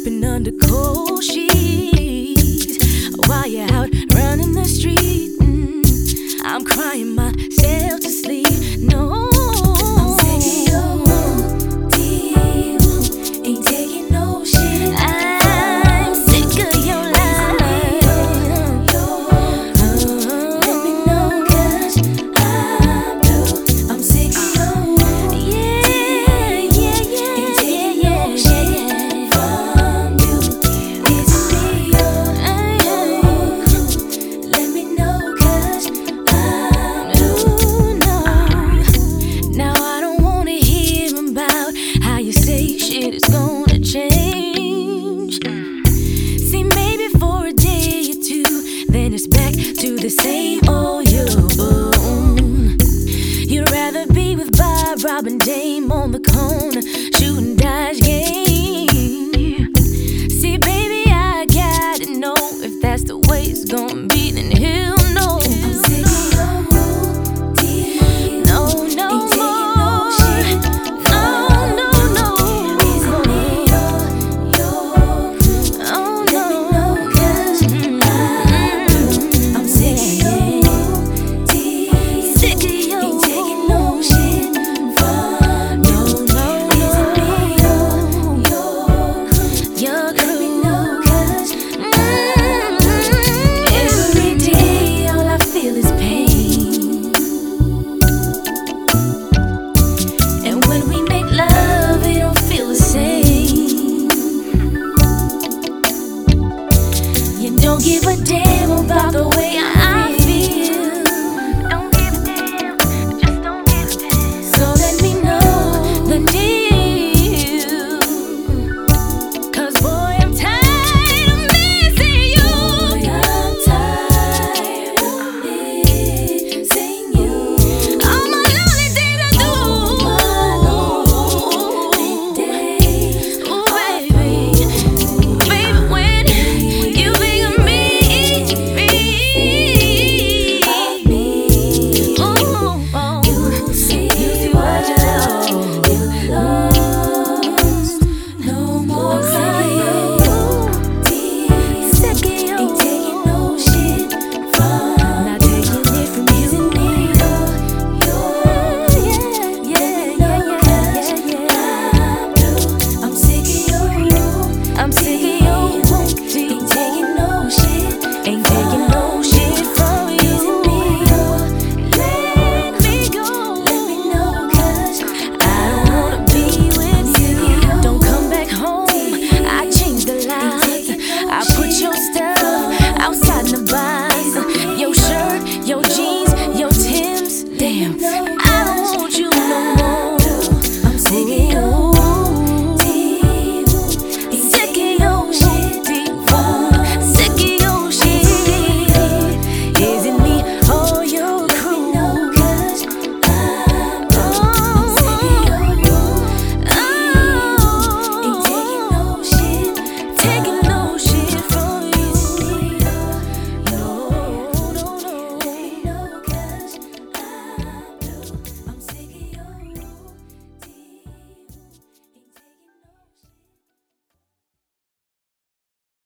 sleeping under cold sheets while you're out running the street. I'm crying myself to sleep. No. It's gonna change. See, maybe for a day or two, then it's back to the same old you. You'd rather be with Bob, Robin, Dame on the corner, shooting dice game. See, baby, I gotta know if that's the way it's gonna be, then he'll know. I'm sick of your routine. No, no more. Don't give a damn about the way